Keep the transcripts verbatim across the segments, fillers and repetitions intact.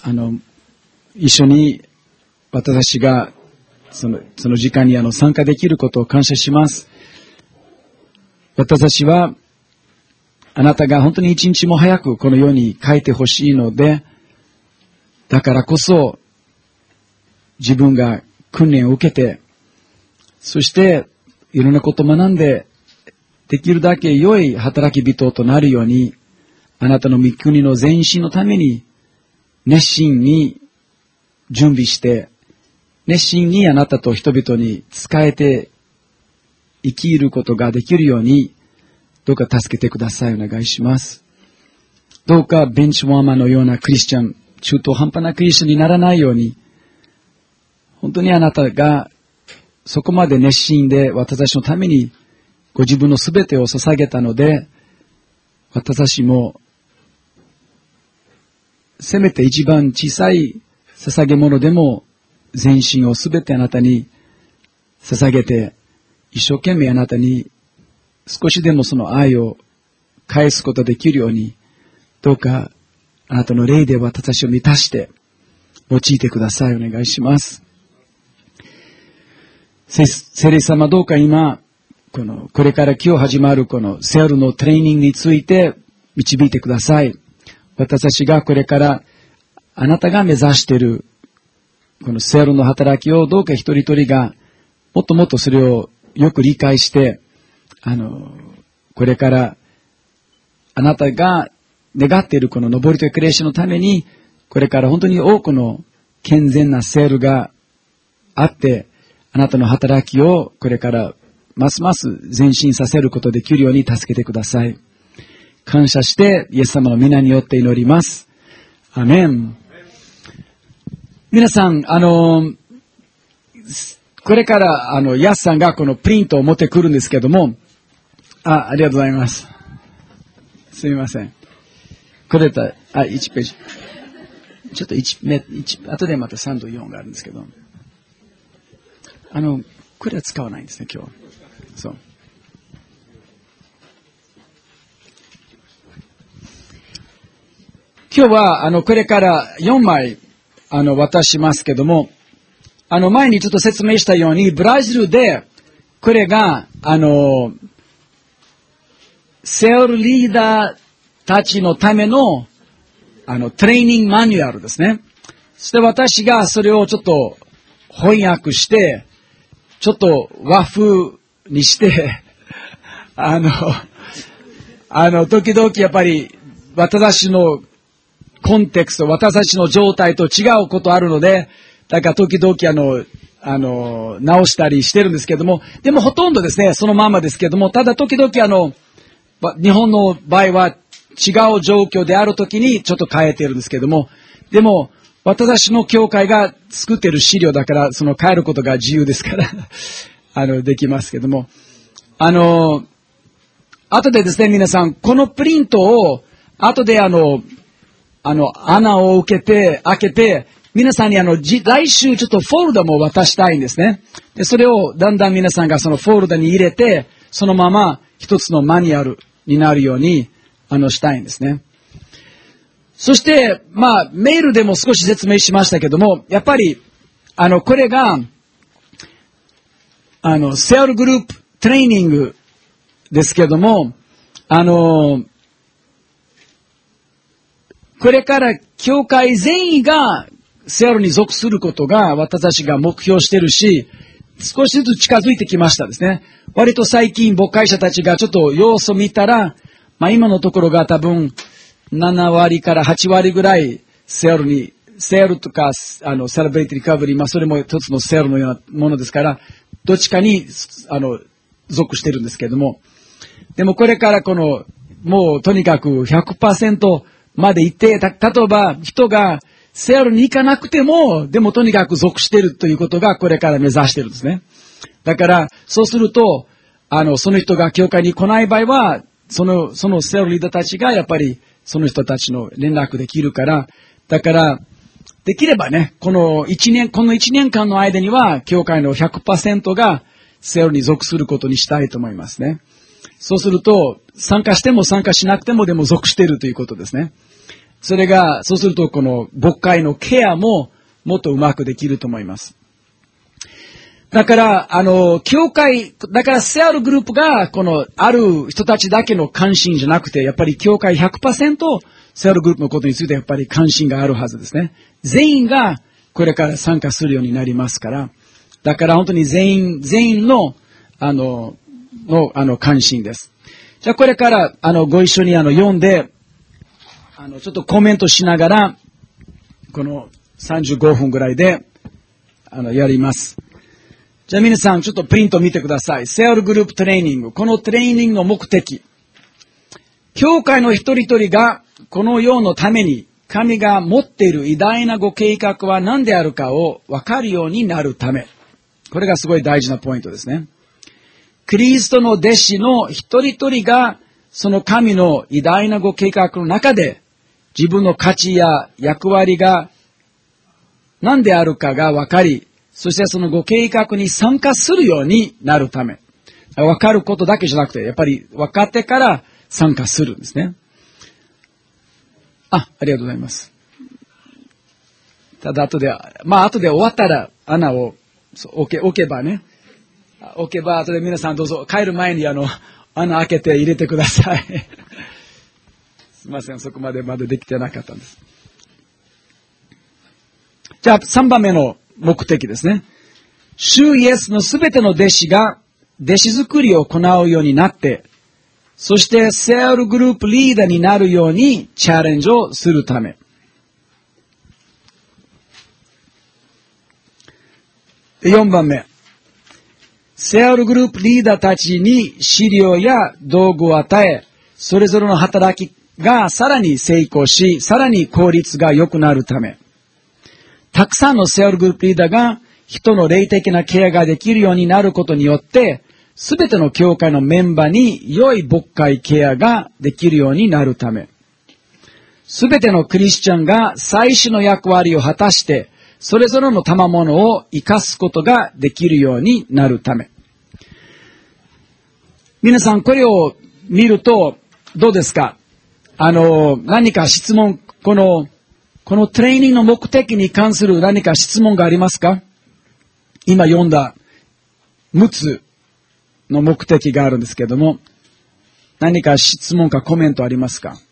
あの、一緒に私がその、その時間にあの参加できることを感謝します。私は、あなたが本当に一日も早くこの世に帰ってほしいので、だからこそ、自分が訓練を受けて、そしていろんなことを学んで、できるだけ良い働き人となるように、あなたの御国の前進のために、熱心に準備して、熱心にあなたと人々に仕えて生きることができるように、どうか助けてください。お願いします。どうかベンチワーマーのようなクリスチャン、中途半端なクリスチャンにならないように、本当にあなたがそこまで熱心で私たちのためにご自分のすべてを捧げたので、私たちもせめて一番小さい捧げ物でも全身をすべてあなたに捧げて、一生懸命あなたに少しでもその愛を返すことができるように、どうかあなたの霊で私たちを満たして用いてください。お願いします。聖霊様、どうか今、この、これから今日始まるこのセールのトレーニングについて導いてください。私たちがこれからあなたが目指しているこのセールの働きをどうか一人一人がもっともっとそれをよく理解して、あの、これからあなたが願っているこの上りとエクレシアのために、これから本当に多くの健全なセールがあって、あなたの働きをこれからますます前進させることができるように助けてください。感謝してイエス様の皆によって祈ります。アメン。皆さん、あの、これから、あの、ヤスさんがこのプリントを持ってくるんですけども、あ、ありがとうございます。すみません。これだ、あ、いちページ。ちょっといち、いち、後でまたさんとよんがあるんですけど、あの、これは使わないんですね、今日。そう。今日は、あの、これからよんまい、あの、渡しますけども、あの、前にちょっと説明したように、ブラジルで、これが、あの、セールリーダーたちのための、あの、トレーニングマニュアルですね。そして私がそれをちょっと翻訳して、ちょっと和風にして、あの、あの、時々やっぱり、私たちのコンテクスト、私たちの状態と違うことあるので、だから時々あの、あの、直したりしてるんですけども、でもほとんどですね、そのままですけども、ただ時々あの、日本の場合は違う状況であるときにちょっと変えてるんですけども、でも、私たちの教会が作ってる資料だから、その変えることが自由ですから、あの、できますけども、あの、後でですね、皆さん、このプリントを、後であの、あの、穴を受けて、開けて、皆さんにあの、じ、来週ちょっとフォルダも渡したいんですね。で、それをだんだん皆さんがそのフォルダに入れて、そのまま一つのマニュアルになるように、あの、したいんですね。そして、まあ、メールでも少し説明しましたけども、やっぱり、あの、これが、あの、セールグループトレーニングですけども、あの、これから教会全員がセールに属することが私たちが目標してるし、少しずつ近づいてきましたですね。割と最近牧会者たちがちょっと様子を見たら、まあ今のところが多分ななわりからはちわりぐらいセールに、セールとか、あの、セレブレイトリカバリー、まあそれも一つのセールのようなものですから、どっちかに、あの、属してるんですけれども。でもこれからこの、もうとにかく ひゃくパーセント まで行って、た、例えば人がセールに行かなくても、でもとにかく属してるということがこれから目指してるんですね。だから、そうすると、あの、その人が教会に来ない場合は、その、そのセールリーダーたちがやっぱり、その人たちの連絡できるから、だから、できればね、この一年、この一年間の間には、教会の ひゃくパーセント がセールに属することにしたいと思いますね。そうすると、参加しても参加しなくてもでも属しているということですね。 それが、そうするとこの牧会のケアももっとうまくできると思います。だから、あの、教会、だからセアルグループが、この、ある人たちだけの関心じゃなくて、やっぱり教会 ひゃくパーセント セアルグループのことについてやっぱり関心があるはずですね。全員がこれから参加するようになりますから。だから本当に全員、全員の、あの、の、あの、関心です。じゃあこれから、あの、ご一緒にあの、読んで、あの、ちょっとコメントしながら、このさんじゅうごふんぐらいで、あの、やります。じゃあ皆さん、ちょっとプリント見てください。セアルグループトレーニング。このトレーニングの目的。教会の一人一人が、この世のために、神が持っている偉大なご計画は何であるかを分かるようになるため。これがすごい大事なポイントですね。キリストの弟子の一人一人が、その神の偉大なご計画の中で、自分の価値や役割が何であるかが分かり、そしてそのご計画に参加するようになるため。分かることだけじゃなくて、やっぱり分かってから参加するんですね。あ、ありがとうございます。ただ後で、まあ後で終わったら穴を置け、置けばね。置けば後で皆さんどうぞ帰る前にあの、穴開けて入れてください。すみません、そこまでまだできてなかったんです。じゃあさんばんめの目的ですね。主イエスのすべての弟子が弟子作りを行うようになって、そしてセアルグループリーダーになるようにチャレンジをするため。よんばんめ。セアルグループリーダーたちに資料や道具を与え、それぞれの働きがさらに成功し、さらに効率が良くなるため。たくさんのセアルグループリーダーが人の霊的なケアができるようになることによって、すべての教会のメンバーに良い牧会ケアができるようになるため。すべてのクリスチャンが最初の役割を果たして、それぞれの賜物を生かすことができるようになるため。皆さんこれを見るとどうですか？あの、何か質問、この、このトレーニングの目的に関する何か質問がありますか？今読んだむつの目的があるんですけども、何か質問かコメントありますか？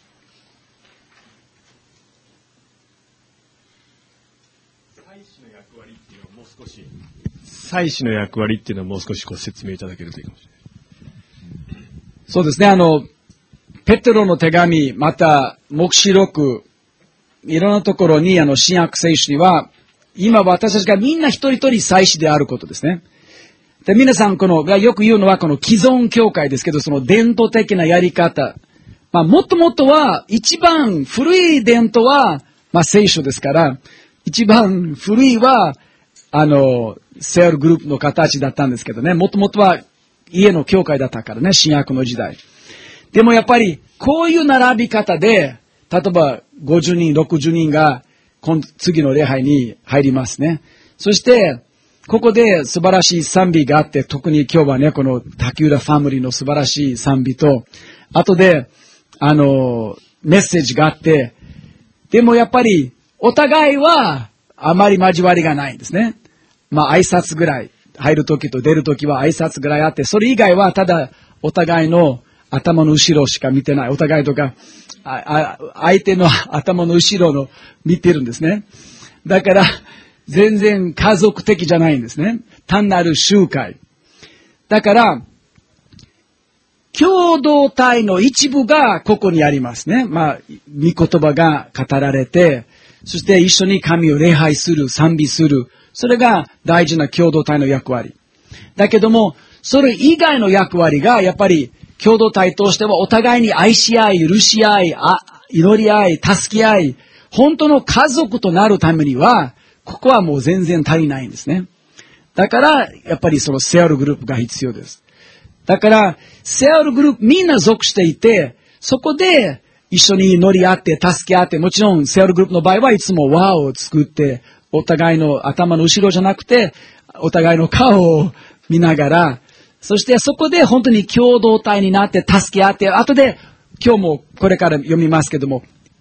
祭司の役割っていうのはもう少し、祭司の役割っていうのはもう少しご説明いただけるといいかもしれない。 そうですね、あの、ペテロの手紙、また、黙示録、いろんなところに、あの、新約聖書には、今私たちがみんな一人一人祭司であることですね。で、皆さん、この、よく言うのは、この既存教会ですけど、その伝統的なやり方。まあ、もっともっとは、一番古い伝統は、まあ、聖書ですから、一番古いは、あの、セアルグループの形だったんですけどね、もっともっとは、家の教会だったからね、新約の時代。でもやっぱり、こういう並び方で、例えばごじゅうにん、ろくじゅうにんが今次の礼拝に入りますね。そして、ここで素晴らしい賛美があって、特に今日はね、この竹浦ファミリーの素晴らしい賛美と、後で、あの、メッセージがあって、でもやっぱり、お互いはあまり交わりがないんですね。まあ挨拶ぐらい。入るときと出るときは挨拶ぐらいあって、それ以外はただお互いの頭の後ろしか見てない。お互いとか、ああ相手の頭の後ろの見てるんですね。だから、全然家族的じゃないんですね。単なる集会。だから、共同体の一部がここにありますね。まあ、御言葉が語られて、そして一緒に神を礼拝する、賛美する。それが大事な共同体の役割。だけども、それ以外の役割がやっぱり共同体としてはお互いに愛し合い、許し合い、あ祈り合い、助け合い、本当の家族となるためには、ここはもう全然足りないんですね。だから、やっぱりそのセアルグループが必要です。だから、セアルグループみんな属していて、そこで一緒に祈り合って、助け合って、もちろんセアルグループの場合はいつも輪を作って、お互いの頭の後ろじゃなくて、お互いの顔を見ながら、そしてそこで本当に共同体になって助け合って、後で今日もこれから読みますけども、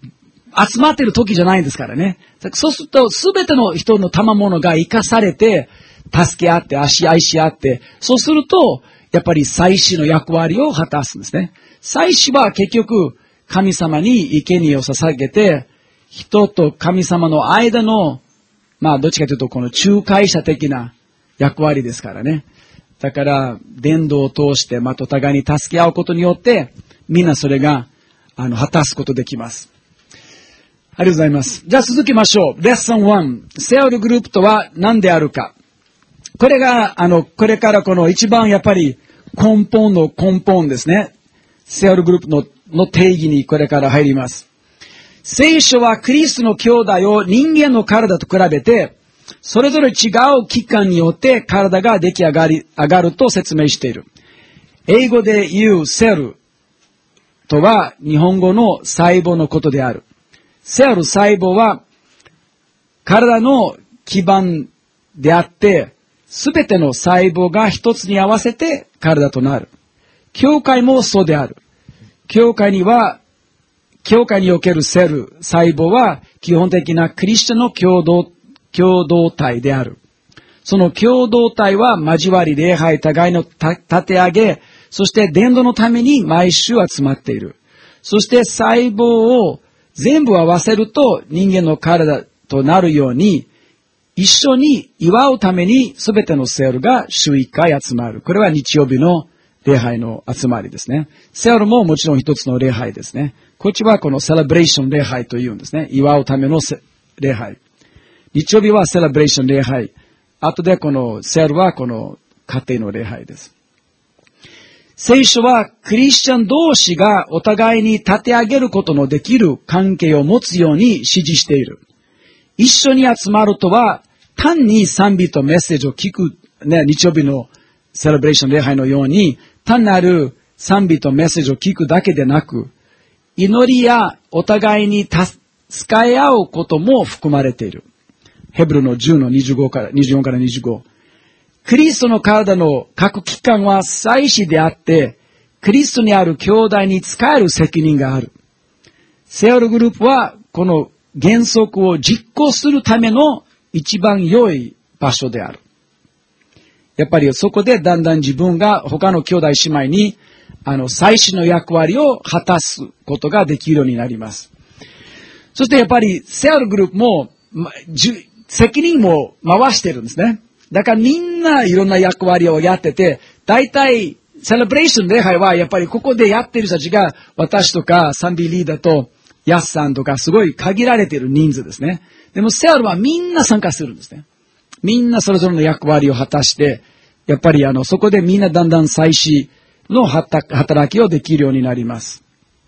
集まってる時じゃないんですからね。そうすると、すべての人の賜物が生かされて、助け合って、足愛し合って、そうすると、やっぱり祭司の役割を果たすんですね。祭司は結局、神様に生贄を捧げて、人と神様の間の、まあ、どっちかというと、この仲介者的な役割ですからね。だから、伝道を通して、またお互いに助け合うことによって、みんなそれが、あの、果たすことできます。ありがとうございます。じゃあ続きましょう。レッスンワン。セオルグループとは何であるか。これが、あの、これからこの一番やっぱり根本の根本ですね。セオルグループの、の定義にこれから入ります。聖書はクリストの兄弟を人間の体と比べて、それぞれ違う器官によって体が出来上がり、上がると説明している。英語で言うセルとは日本語の細胞のことである。セル細胞は体の基盤であって、すべての細胞が一つに合わせて体となる。教会もそうである。教会には、教会におけるセル、細胞は基本的なクリスチャンの共同、共同体である。その共同体は交わり、礼拝、互いの立て上げ、そして伝道のために毎週集まっている。そして細胞を全部合わせると人間の体となるように、一緒に祝うために全てのセルが週一回集まる。これは日曜日の礼拝の集まりですね。セルももちろん一つの礼拝ですね。こっちはこのセレブレーション礼拝というんですね。祝うための礼拝。日曜日はセレブレーション礼拝。後でこのセルはこの家庭の礼拝です。聖書はクリスチャン同士がお互いに立て上げることのできる関係を持つように指示している。一緒に集まるとは単に賛美とメッセージを聞く、ね、日曜日のセレブレーション礼拝のように単なる賛美とメッセージを聞くだけでなく、祈りやお互いに助け合うことも含まれている。ヘブルのじゅうのにじゅうごからにじゅうよんからにじゅうご。クリストの体の各機関は祭司であって、クリストにある兄弟に仕える責任がある。セオルグループはこの原則を実行するための一番良い場所である。やっぱりそこでだんだん自分が他の兄弟姉妹にあの祭司の役割を果たすことができるようになります。そしてやっぱりセオルグループも、ま、責任も回してるんですね。だからみんないろんな役割をやってて、大体セレブレーション礼拝はやっぱりここでやってる人たちが私とか賛美リーダーとヤスさんとかすごい限られている人数ですね。でもセオルはみんな参加するんですね。みんなそれぞれの役割を果たして、やっぱりあのそこでみんなだんだん祭司の働きをできるようになります。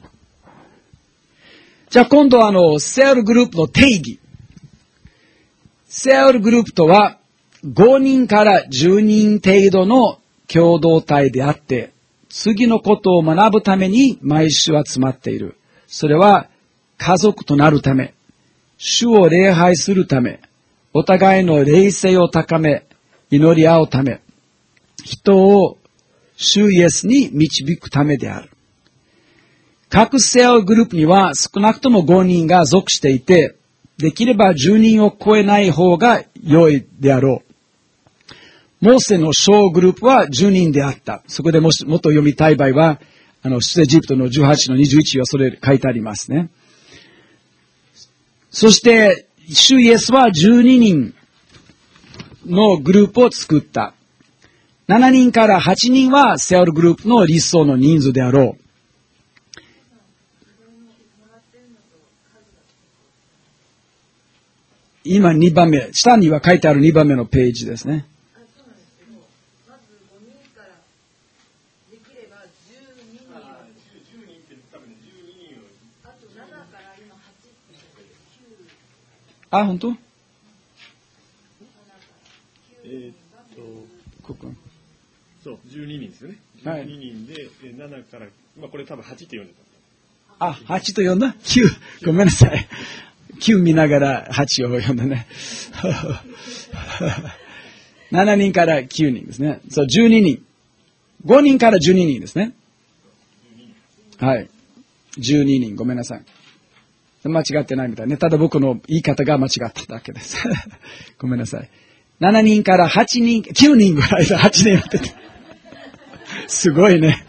じゃあ今度はあのセオルグループの定義。セオルグループとはごにんからじゅうにん程度の共同体であって、次のことを学ぶために毎週集まっている。それは家族となるため、主を礼拝するため、お互いの霊性を高め、祈り合うため、人を主イエスに導くためである。各セオルグループには少なくともごにんが属していて、できればじゅうにんを超えない方が良いであろう。モーセの小グループはじゅうにんであった。そこでもしもっと読みたい場合は、あの、出エジプトのじゅうはちのにじゅういちはそれ書いてありますね。そして、主イエスはじゅうににんのグループを作った。しちにんからはちにんはセオルグループの理想の人数であろう。今にばんめ、下には書いてあるにばんめのページですね。あ、本当？ えー、っと、 ここ。 そう、じゅうににんですよね。じゅうににんで、はい、ななから、まあこれ多分はちって読んでた。あ、はちと読んだ ?きゅう。ごめんなさい。きゅう見ながらはちを読んだね。しちにんからきゅうにんですね。そう、じゅうににん。ごにんからじゅうににんですね。はい。じゅうににん、ごめんなさい。 間違ってないみたいね。ただ僕の言い方が間違っただけです。ごめんなさい。しちにんからはちにん、きゅうにんぐらいではちにんやってて。すごいね。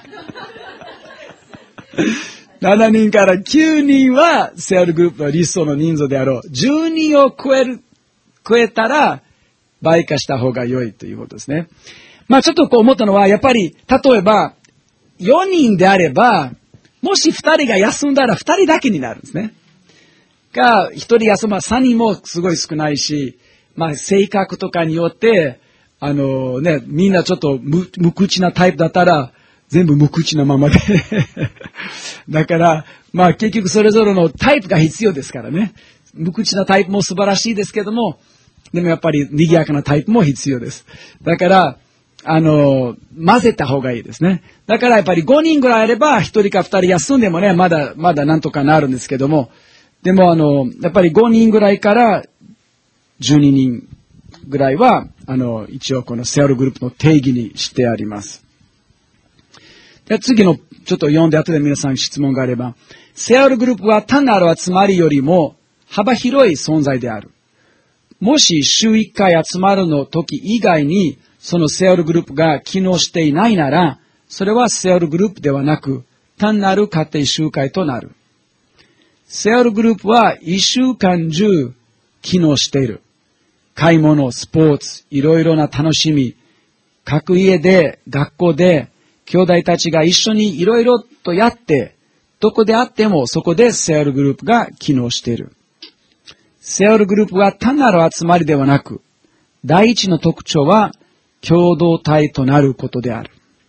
しちにんからきゅうにんはセアルグループの理想の人数であろう。じゅうにんを超える、超えたら倍化した方が良いということですね。まあちょっとこう思ったのは、やっぱり、例えば、よにんであれば、もしふたりが休んだらふたりだけになるんですね。が、ひとり休ま、さんにんもすごい少ないし、まあ性格とかによって、あのね、みんなちょっと無、無口なタイプだったら、全部無口なままで。だから、まあ結局それぞれのタイプが必要ですからね。無口なタイプも素晴らしいですけども、でもやっぱり賑やかなタイプも必要です。だから、あの、混ぜた方がいいですね。だからやっぱりごにんぐらいあれば、ひとりかふたり休んでもね、まだ、まだなんとかなるんですけども、でもあの、やっぱりごにんぐらいからじゅうににんぐらいは、あの、一応このセアルグループの定義にしてあります。で次のちょっと読んで後で皆さん質問があれば、セアルグループは単なる集まりよりも幅広い存在である。もし週いっかい集まるの時以外にそのセアルグループが機能していないなら、それはセアルグループではなく単なる家庭集会となる。セアルグループはいっしゅうかん中機能している。買い物、スポーツ、いろいろな楽しみ、各家で、学校で、兄弟たちが一緒にいろいろとやって、どこであってもそこでセアルグループが機能している。セアルグループは単なる集まりではなく、第一の特徴は共同体となることである。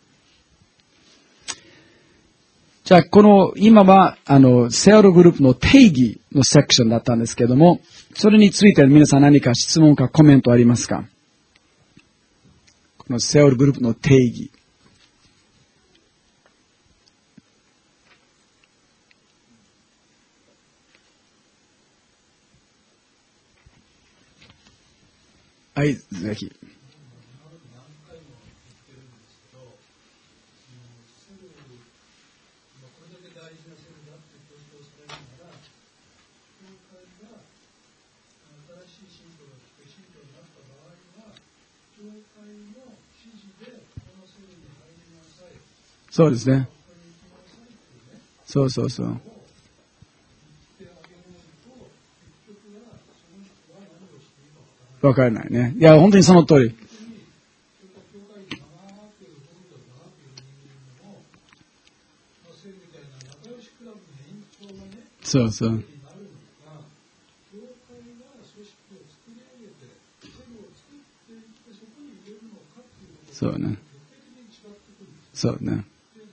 じゃあ、この、今は、あの、セアルグループの定義のセクションだったんですけども、それについて皆さん何か質問かコメントありますか？このセアルグループの定義。はい、ぜひ。そうですね。そうそうそう。わからないね。いや、本当にその通り。そうそう。そうね。そうね。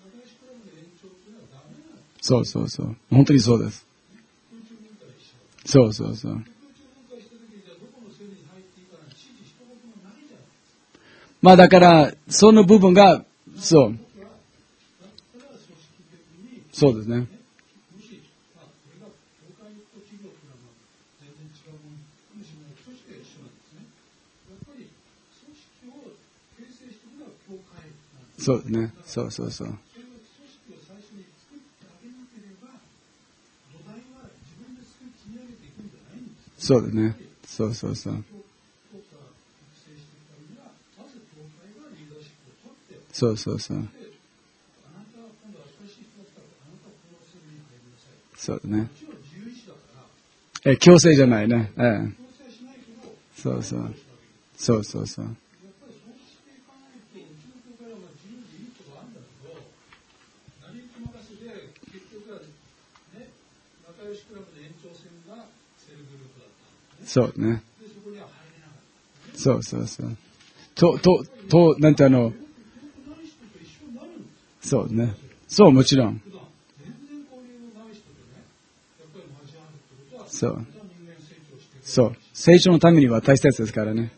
そうそうそう。本当にそうです。そうそうそう。まあだから、その部分が、そう。そうですね。そうね。そうそうそう。そうだね。そうそうそう。そうそうそう。そうだね。え、強制じゃないね。ええ。そうそう。そうそうそう。そうね。そうそうそう。と、と、と、なんてあの、そうね。そう、もちろん。そう。そう。成長のためには大切ですからね。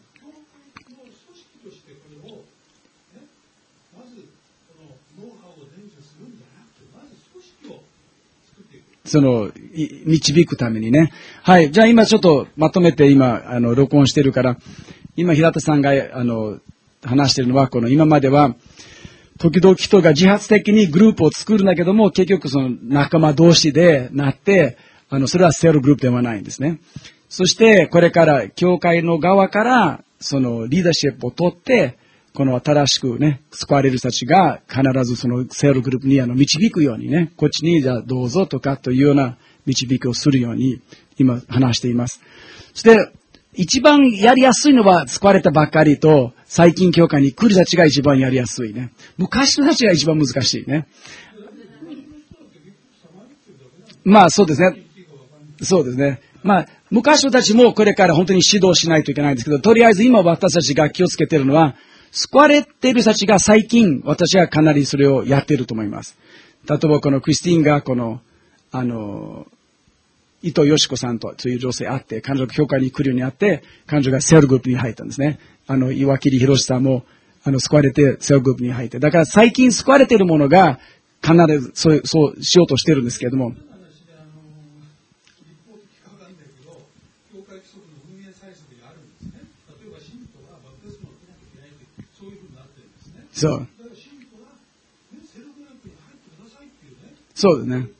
その、導くためにね。はい。じゃあ今ちょっとまとめて今、あの、録音してるから、今平田さんが、あの、話してるのは、この今までは、時々人が自発的にグループを作るんだけども、結局その仲間同士でなって、 あの、それはセルグループではないんですね。そして、これから、教会の側から、その、リーダーシップを取って、この新しくね、救われる人たちが、必ずそのセルグループにあの、導くようにね、こっちに、じゃあどうぞとかというような導きをするように、今、話しています。そして、一番やりやすいのは、救われたばっかりと、最近教会に来る人たちが一番やりやすいね。昔の人たちが一番難しいね。まあ、そうですね。そうですね。まあ、昔の人たちもこれから本当に指導しないといけないんですけど、とりあえず今私たちが気をつけているのは、救われている人たちが最近、私はかなりそれをやっていると思います。例えばこのクリスティンがこの、あの、伊藤よし子さんという女性あって、彼女が教会に来るようになって、彼女がセルグループに入ったんですね。あの、岩切博さんも、あの、救われてセルグループに入って。だから最近救われているものが、必ずそう、そうしようとしてるんですけれども。そう。そうですね。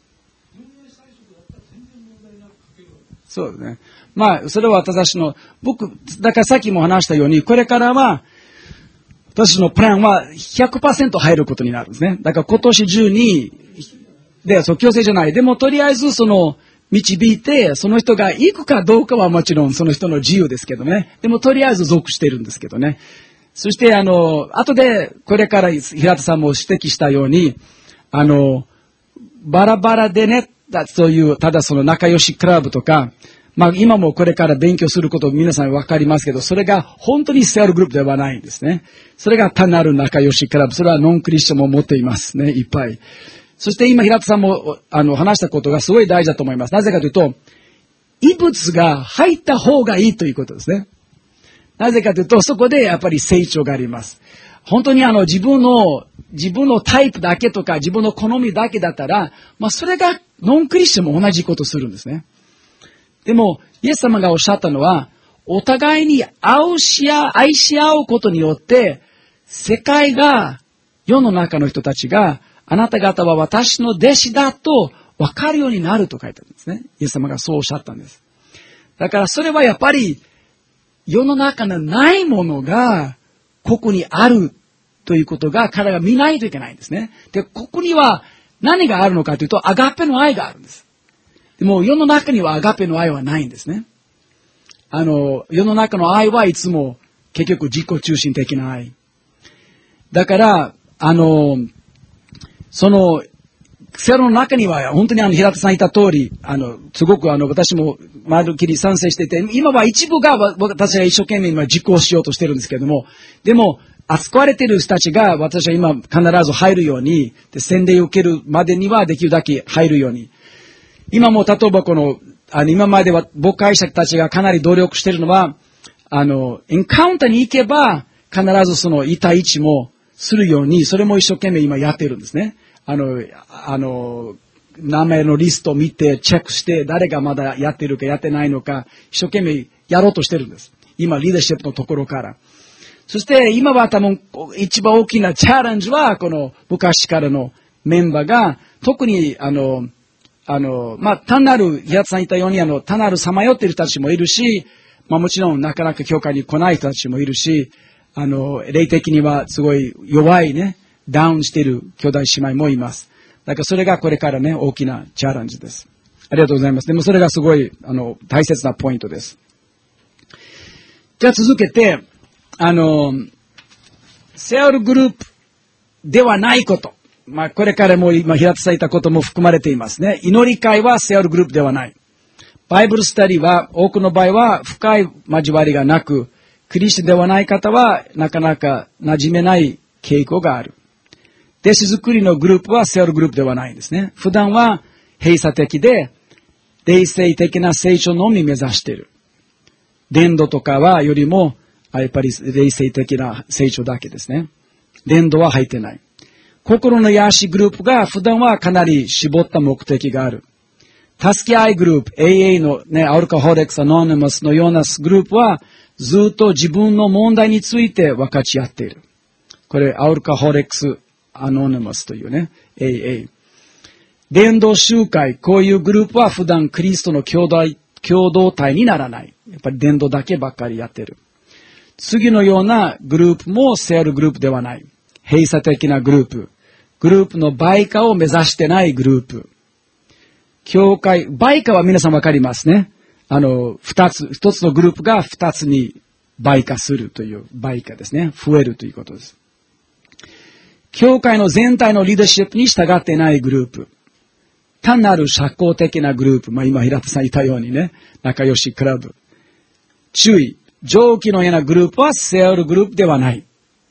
そうですね。まあ、それは私の、僕、だからさっきも話したように、これからは、私のプランは ひゃくパーセント 入ることになるんですね。だから今年中に、で、そう、強制じゃない。でも、とりあえず、その、導いて、その人が行くかどうかはもちろんその人の自由ですけどね。でも、とりあえず属してるんですけどね。そして、あの、後で、これから平田さんも指摘したように、あの、バラバラでね、そういう、ただその仲良しクラブとか、まあ今もこれから勉強すること皆さんわかりますけど、それが本当にセルグループではないんですね。それが単なる仲良しクラブ。それはノンクリスチャンも持っていますね、いっぱい。そして今平田さんもあの話したことがすごい大事だと思います。なぜかというと、異物が入った方がいいということですね。なぜかというと、そこでやっぱり成長があります。本当にあの自分の、自分のタイプだけとか自分の好みだけだったら、まあそれがノンクリスチャンも同じことするんですね。でも、イエス様がおっしゃったのは、お互いに愛し合う、愛し合うことによって、世界が、世の中の人たちが、あなた方は私の弟子だと分かるようになると書いてあるんですね。イエス様がそうおっしゃったんです。だからそれはやっぱり、世の中のないものが、ここにあるということが彼が見ないといけないんですね。で、ここには何があるのかというと、アガペの愛があるんです。でも世の中にはアガペの愛はないんですね。あの、世の中の愛はいつも結局自己中心的な愛。だから、あの、その、セロの中には本当にあの平田さん言った通り、あの、すごくあの、私もまるっきり賛成していて、今は一部が私は一生懸命今実行しようとしてるんですけれども、でも、扱われている人たちが私は今必ず入るように、で洗礼を受けるまでにはできるだけ入るように。今も例えばこの、あの今までは牧会者たちがかなり努力しているのは、あの、エンカウンターに行けば必ずそのいち対いちもするように、それも一生懸命今やっているんですね。あの、あの、名前のリストを見てチェックして誰がまだやっているかやってないのか一生懸命やろうとしてるんです。今リーダーシップのところから。そして今は多分一番大きなチャレンジはこの昔からのメンバーが特にあの、あの、まあ、単なる、平田さん言ったようにあの、単なるさまよっている人たちもいるし、まあもちろんなかなか教会に来ない人たちもいるし、あの、霊的にはすごい弱いね、ダウンしている兄弟姉妹もいます。だからそれがこれからね、大きなチャレンジです。ありがとうございます。でもそれがすごい、あの、大切なポイントです。じゃあ続けて、あの、セールグループではないこと。まあ、これからも今、平田さん言ったことも含まれていますね。祈り会はセールグループではない。バイブルスタディは、多くの場合は深い交わりがなく、クリスチャンではない方は、なかなか馴染めない傾向がある。弟子作りのグループはセールグループではないんですね。普段は閉鎖的で、霊性的な成長のみ目指している。伝道とかはよりも、やっぱり霊性的な成長だけですね。伝道は入ってない。心の癒しグループが普段はかなり絞った目的がある。助け合いグループ、エーエー のね、アルカホリックスアノニマスのようなグループはずっと自分の問題について分かち合っている。これ、アルカホリックスアノニマスというね、エーエー。 伝道集会、こういうグループは普段キリストの共同、共同体にならない。やっぱり伝道だけばっかりやってる。次のようなグループもセールグループではない。閉鎖的なグループ。グループの倍化を目指してないグループ。教会、倍化は皆さんわかりますね。あの、二つ、一つのグループが二つに倍化するという倍化ですね。増えるということです。教会の全体のリーダーシップに従っていないグループ。単なる社交的なグループ。まあ今平田さん言ったようにね、仲良しクラブ。注意。上記のようなグループはセールグループではない。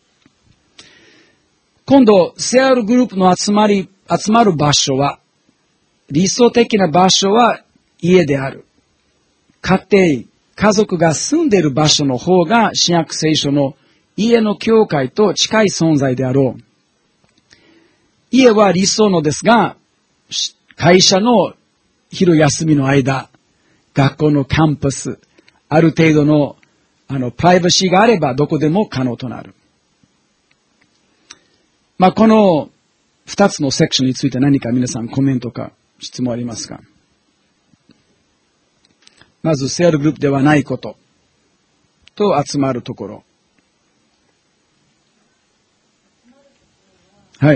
今度、セールグループの集まり、集まる場所は、理想的な場所は家である。家庭、家族が住んでいる場所の方が新約聖書の家の教会と近い存在であろう。家は理想のですが、会社の昼休みの間、学校のキャンパス、ある程度のあのプライバシーがあればどこでも可能となる。まあ、この二つのセクションについて何か皆さんコメントか質問ありますか？まず、セールグループではないことと集まるところ。はい。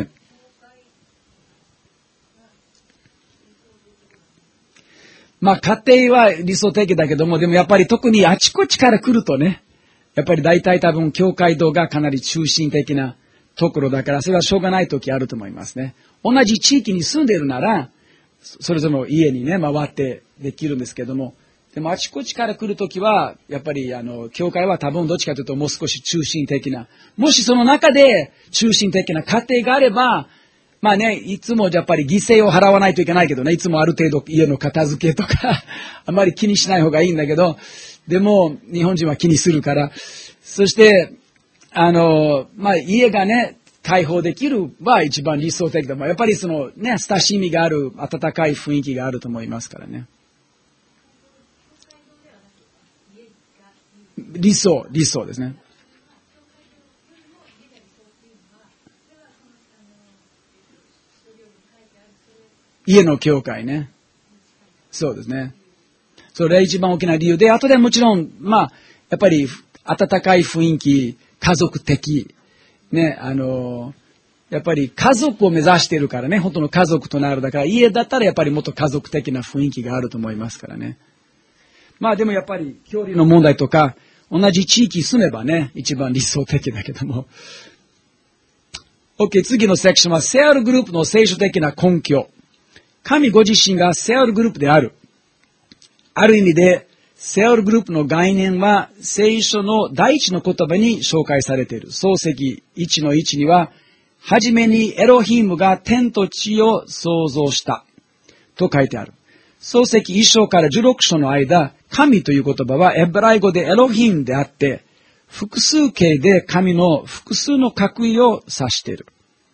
まあ、家庭は理想的だけども、でもやっぱり特にあちこちから来るとね、やっぱり大体多分教会堂がかなり中心的なところだから、それはしょうがない時あると思いますね。同じ地域に住んでいるなら、それぞれの家にね、回ってできるんですけども、でもあちこちから来るときは、やっぱりあの、教会は多分どっちかというともう少し中心的な、もしその中で中心的な家庭があれば、まあね、いつもやっぱり犠牲を払わないといけないけどね、いつもある程度家の片付けとか、あまり気にしない方がいいんだけど、でも日本人は気にするから、そして、あの、まあ家がね、開放できるは一番理想的だ。まあ、やっぱりそのね、親しみがある、温かい雰囲気があると思いますからね。理想、理想ですね。家の教会ね。そうですね。それが一番大きな理由で、あとでもちろん、まあ、やっぱり温かい雰囲気、家族的、ね、あの、やっぱり家族を目指しているからね、本当の家族となる。だから家だったらやっぱりもっと家族的な雰囲気があると思いますからね。まあでもやっぱり距離の問題とか、同じ地域住めばね、一番理想的だけども。OK、次のセクションは、セアルグループの聖書的な根拠。神ご自身がセアルグループである。ある意味で、セアルグループの概念は、聖書の第一の言葉に紹介されている。創世記いちのいちには、はじめにエロヒムが天と地を創造した。と書いてある。創世記いっ章からじゅうろく章の間、神という言葉はエブライ語でエロヒムであって、複数形で神の複数の格位を指している。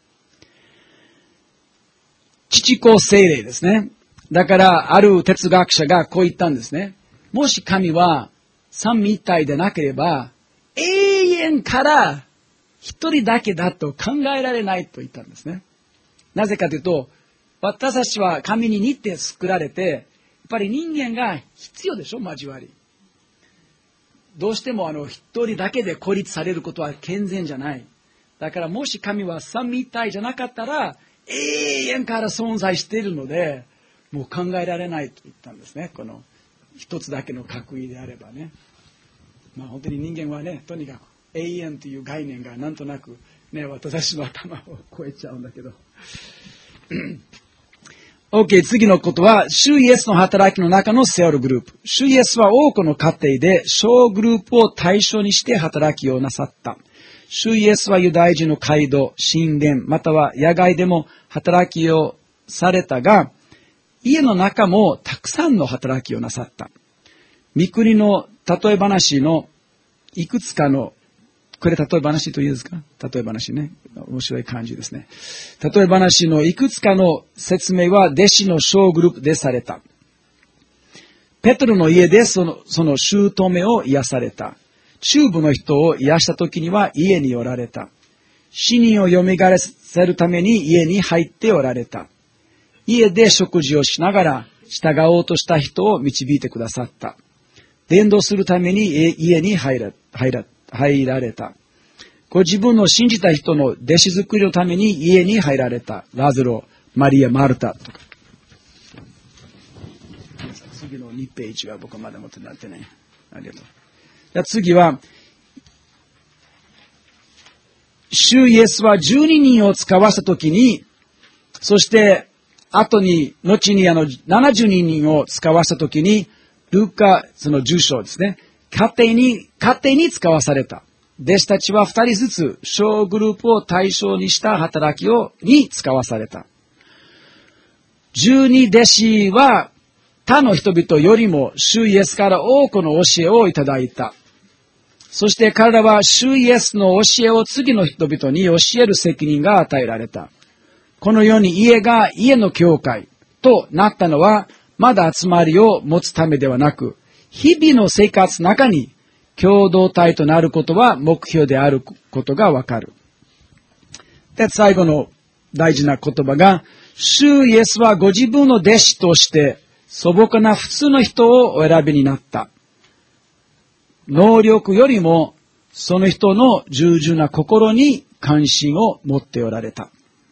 父子精霊ですね。だから、ある哲学者がこう言ったんですね。もし神は三位一体でなければ、永遠から一人だけだと考えられないと言ったんですね。なぜかというと、私たちは神に似て作られて、やっぱり人間が必要でしょ、交わり。どうしてもあの一人だけで孤立されることは健全じゃない。だからもし神は三位一体じゃなかったら、永遠から存在しているので、もう考えられないと言ったんですね。この一つだけの格位であればね。まあ本当に人間はね、とにかく永遠という概念がなんとなくね、私の頭を超えちゃうんだけど。OK、次のことは、主イエスの働きの中のセオルグループ。主イエスは多くの家庭で小グループを対象にして働きをなさった。主イエスはユダヤ人の街道、神殿、または野外でも働きをされたが、家の中もたくさんの働きをなさった。御国の例え話のいくつかの、これ例え話というんですか？例え話ね。面白い感じですね。例え話のいくつかの説明は弟子の小グループでされた。ペトロの家でその、その姑を癒された。中部の人を癒した時には家におられた。死人を蘇らせるために家に入っておられた。 家で食事をしながら従おうとした人を導いてくださった。伝道するために家に入ら、入ら、入られた。ご自分の信じた人の弟子作りのために家に入られた。ラズロ、マリア、マルタとか。次のにページは僕まだ持ってなってね。ありがとう。じゃあ次は、主イエスはじゅうににんを使わせたときに、そして後に、後にあのななじゅうににんを使わせたときに、ルカ、そのじゅう章ですね。家庭に、家庭に使わされた。弟子たちはふたりずつ小グループを対象にした働きを、に使わされた。十二弟子は他の人々よりも主イエスから多くの教えをいただいた。そして彼らは主イエスの教えを次の人々に教える責任が与えられた。このように家が家の教会となったのは、まだ集まりを持つためではなく、日々の生活の中に共同体となることは目標であることがわかる。で、最後の大事な言葉が、主イエスはご自分の弟子として素朴な普通の人をお選びになった。能力よりもその人の従順な心に関心を持っておられた。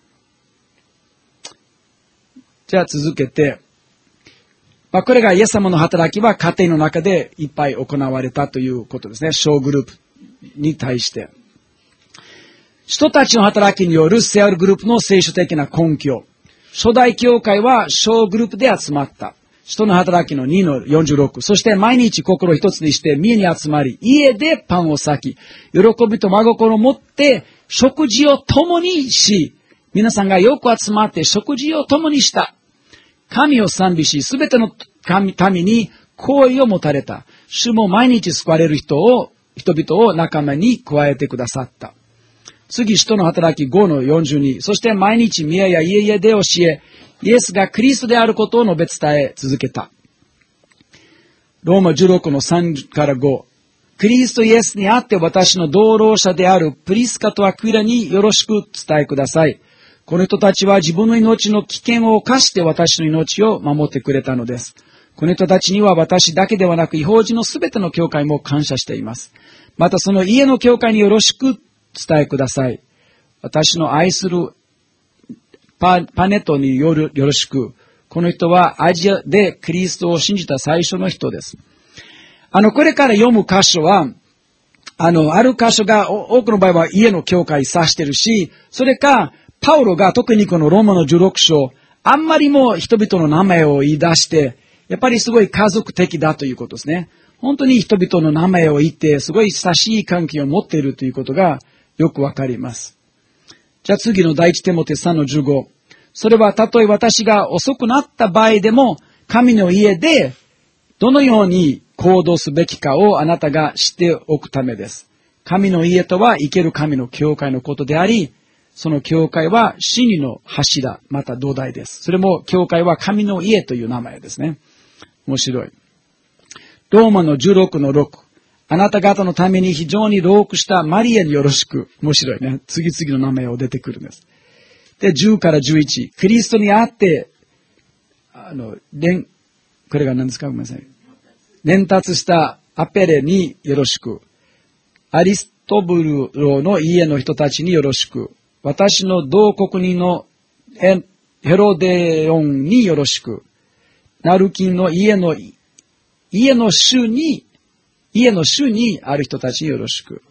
じゃあ続けて、まあ、これがイエス様の働きは家庭の中でいっぱい行われたということですね。小グループに対して。人たちの働きによるセアルグループの聖書的な根拠。初代教会は小グループで集まった。人の働きのにのよんじゅうろく。そして毎日心一つにして家に集まり、家でパンを裂き、喜びと真心を持って食事を共にし、皆さんがよく集まって食事を共にした。神を賛美し、すべての神民に好意を持たれた。主も毎日救われる人を、人々を仲間に加えてくださった。次、使徒の働きごのよんじゅうに。そして毎日宮や家々で教え、イエスがクリストであることを述べ伝え続けた。ローマじゅうろくのさんからご。クリストイエスにあって私の同労者であるプリスカとアクイラによろしく伝えください。この人たちは自分の命の危険を冒して私の命を守ってくれたのです。この人たちには私だけではなく異邦人のすべての教会も感謝しています。またその家の教会によろしく伝えください。私の愛するパ, パネットによるよろしく。この人はアジアでキリストを信じた最初の人です。あの、これから読む箇所は、あの、ある箇所が多くの場合は家の教会指してるし、それか、パウロが特にこのローマのじゅうろく章、あんまりも人々の名前を言い出して、やっぱりすごい家族的だということですね。本当に人々の名前を言って、すごい親しい関係を持っているということがよくわかります。じゃあ次の第一テモテさんのじゅうご。それはたとえ私が遅くなった場合でも、神の家でどのように行動すべきかをあなたが知っておくためです。神の家とは生ける神の教会のことであり、その教会は真理の柱、また土台です。それも教会は神の家という名前ですね。面白い。ローマのじゅうろくのろく。あなた方のために非常に老苦したマリアによろしく。面白いね。次々の名前を出てくるんです。で、じゅうからじゅういち。キリストにあって、あの、連、これが何ですかごめんなさい。伝達したアペレによろしく。アリストブルロの家の人たちによろしく。私の同国人のヘロデオンによろしく。ナルキンの家の、家の主に、家の主にある人たちによろしく。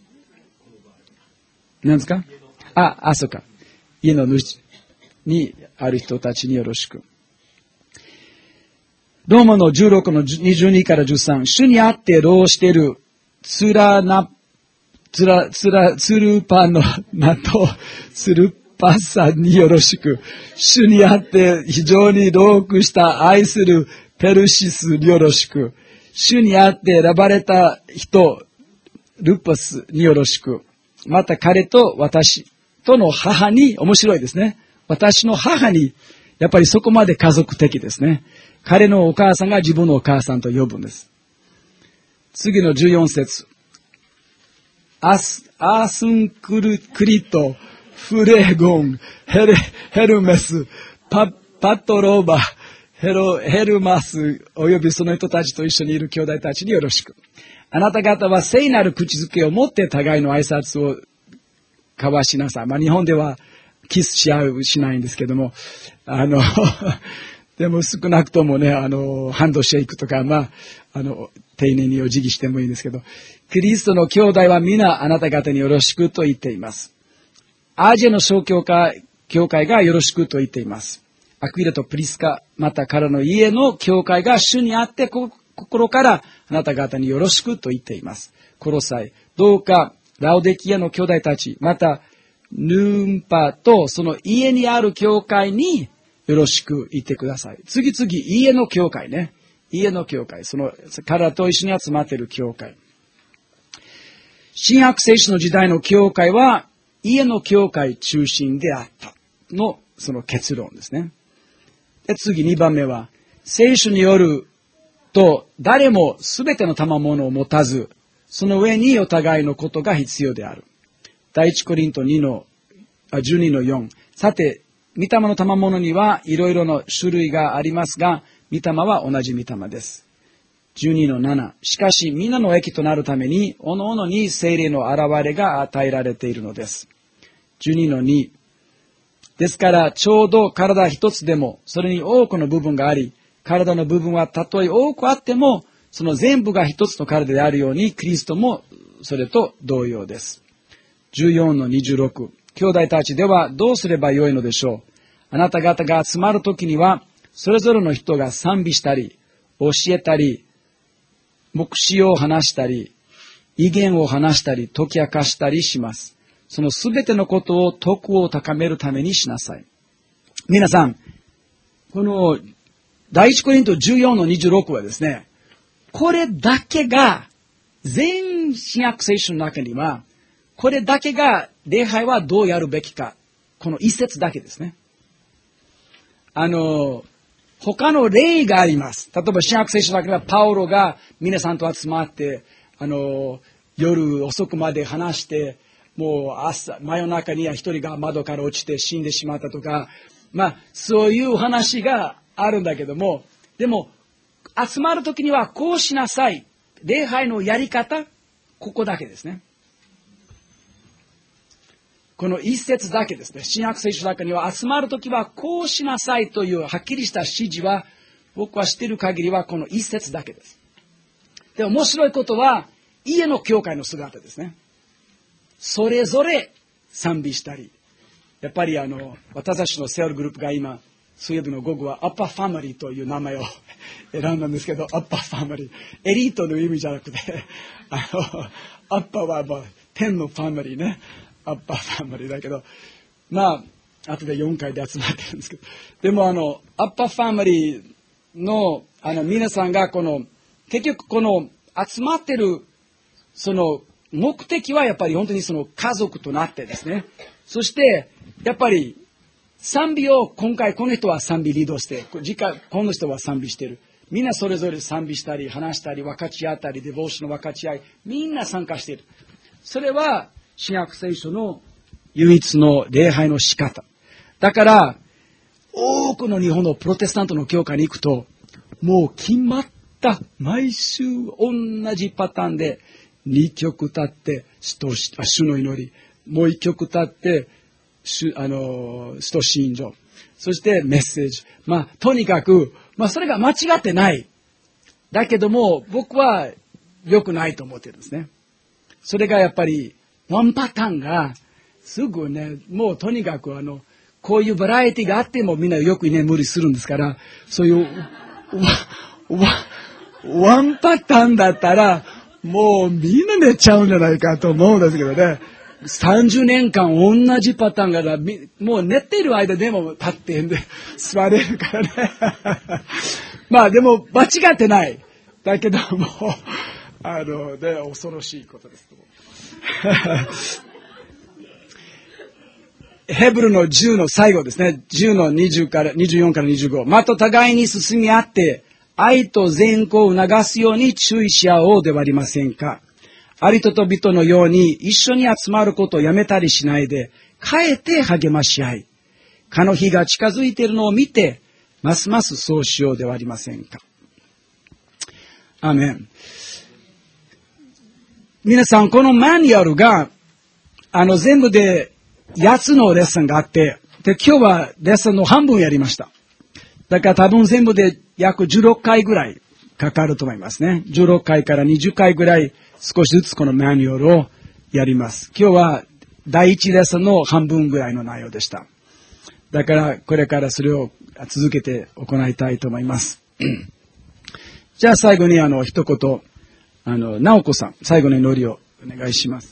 何ですか？あ、あ、そうか。家の主にある人たちによろしく。ローマのじゅうろくのにじゅうにからじゅうさん。主にあって労しているツラナ、ツラ、ツラ、ツルパのナとツルパさんによろしく。主にあって非常に労苦した愛するペルシスによろしく。主にあって選ばれた人、ルパスによろしく。また彼と私との母に、面白いですね。私の母に、やっぱりそこまで家族的ですね。彼のお母さんが自分のお母さんと呼ぶんです。次のじゅうよん節。アス、アースンクル、クリト、フレゴン、ヘレ、ヘルメス、パ、 パット・ローバー、ヘロ、ヘルマス、およびその人たちと一緒にいる兄弟たちによろしく。あなた方は聖なる口づけを持って互いの挨拶を交わしなさい。まあ日本ではキスし合うしないんですけども、あの、でも少なくともね、あの、ハンドシェイクとか、まあ、あの、丁寧にお辞儀してもいいんですけど、キリストの兄弟は皆あなた方によろしくと言っています。アジアの小教会、教会がよろしくと言っています。アクイラとプリスカ、また彼の家の教会が主にあって心からあなた方によろしくと言っています。コロサイ、どうかラオデキアの兄弟たち、またヌンパとその家にある教会によろしく言ってください。次々家の教会ね。家の教会。その彼らと一緒に集まっている教会。新約聖書の時代の教会は家の教会中心であったのその結論ですね。で次にばんめは聖書によると誰もすべての賜物を持たずその上にお互いのことが必要である。第一コリントにのじゅうにのよん。さて御霊の賜物にはいろいろな種類がありますが御霊は同じ御霊です。じゅうにのなな。しかし皆の益となるためにおのおのに聖霊の現れが与えられているのです。じゅうにのに。ですからちょうど体一つでもそれに多くの部分があり体の部分はたとえ多くあってもその全部が一つの体であるようにキリストもそれと同様です。じゅうよんのにじゅうろく。兄弟たちではどうすればよいのでしょう。あなた方が集まるときにはそれぞれの人が賛美したり教えたり黙示を話したり異言を話したり解き明かしたりします。そのすべてのことを徳を高めるためにしなさい。皆さん、この第一コリントじゅうよんのにじゅうろくはですね、これだけが全新約聖書の中には、これだけが礼拝はどうやるべきか、この一節だけですね。あの、他の例があります。例えば新約聖書の中にはパウロが皆さんと集まって、あの、夜遅くまで話して、もう朝、真夜中には一人が窓から落ちて死んでしまったとか、まあ、そういう話があるんだけども、でも、集まるときにはこうしなさい。礼拝のやり方、ここだけですね。この一節だけですね。新約聖書の中には集まるときはこうしなさいというはっきりした指示は、僕は知っている限りはこの一節だけです。で、面白いことは、家の教会の姿ですね。それぞれ賛美したり、やっぱりあの、私たちのセオルグループが今、水曜日の午後はアッパーファミリーという名前を選んだんですけど、アッパーファミリー。エリートの意味じゃなくて、あの、アッパーはまあ、天のファミリーね。アッパーファミリーだけど、まあ、後でよんかいで集まってるんですけど、でもあの、アッパーファミリーの、あの、皆さんがこの、結局この、集まってる、その、目的はやっぱり本当にその家族となってですね。そして、やっぱり賛美を今回この人は賛美リードして、次回この人は賛美している。みんなそれぞれ賛美したり、話したり、分かち合ったり、デボーションの分かち合い、みんな参加している。それは新約聖書の唯一の礼拝の仕方。だから、多くの日本のプロテスタントの教会に行くと、もう決まった、毎週同じパターンで、にきょく経って主の祈り、もういっきょく経って主あの使徒信条、そしてメッセージ。まあとにかく、まあそれが間違ってない。だけども僕は良くないと思ってるんですね。それがやっぱりワンパターンがすぐね、もうとにかくあのこういうバラエティがあってもみんなよくね無理するんですから、そういうワ, ワ, ワンパターンだったら。もうみんな寝ちゃうんじゃないかと思うんですけどね。さんじゅうねんかん同じパターンがもう寝てる間でも立ってんで座れるからね。まあでも間違ってない。だけどもあのね恐ろしいことです。ヘブルのじゅうの最後ですね。じゅうのにじゅうからにじゅうよんからにじゅうご。また互いに進み合って愛と善行を促すように注意し合おうではありませんか。ありとと人のように一緒に集まることをやめたりしないで、かえって励まし合い。かの日が近づいているのを見て、 ますますそうしようではありませんか。アーメン。皆さん、このマニュアルが、あの、全部でやっつのレッスンがあって、で、今日はレッスンの半分やりました。だから多分全部で約じゅうろっかいぐらいかかると思いますね。じゅうろっかいからにじゅっかいぐらい少しずつこのマニュアルをやります。今日は第一レッスンの半分ぐらいの内容でした。だからこれからそれを続けて行いたいと思います。じゃあ最後にあの一言、あの、直子さん、最後の祈りをお願いします。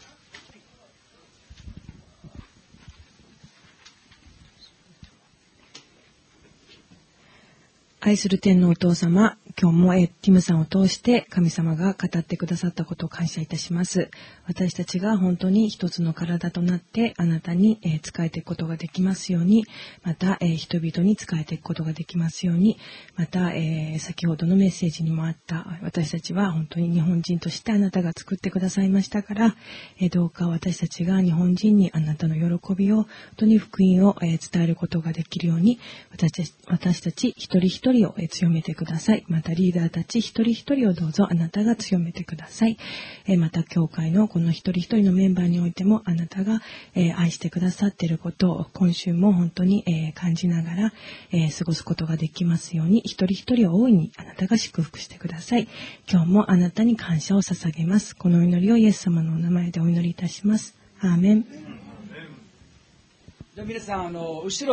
愛する天のお父様、今日もえティムさんを通して神様が語ってくださったことを感謝いたします。私たちが本当に一つの体となってあなたにえ仕えていくことができますように、またえ人々に仕えていくことができますように、またえ先ほどのメッセージにもあった私たちは本当に日本人としてあなたが作ってくださいましたから、えどうか私たちが日本人にあなたの喜びを本当に福音をえ伝えることができるように、私たち、私たち一人一人をえ強めてください。またリーダーたち一人一人をどうぞあなたが強めてください。えまた教会のこの一人一人のメンバーにおいてもあなたがえ愛してくださっていることを今週も本当にえ感じながらえ過ごすことができますように、一人一人を大いにあなたが祝福してください。今日もあなたに感謝を捧げます。この祈りをイエス様のお名前でお祈りいたします。アーメン。 じゃあ皆さん、あの後ろ